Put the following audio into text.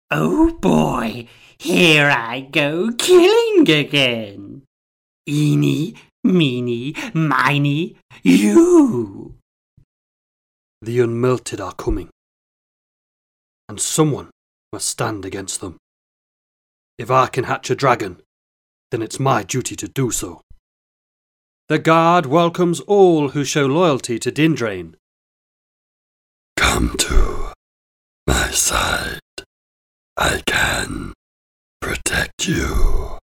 Oh boy, here I go killing again. Eeny, meeny, miny, you. The unmelted are coming, and someone must stand against them. If I can hatch a dragon, then it's my duty to do so. The Guard welcomes all who show loyalty to Dindrain. Come to my side. I can protect you.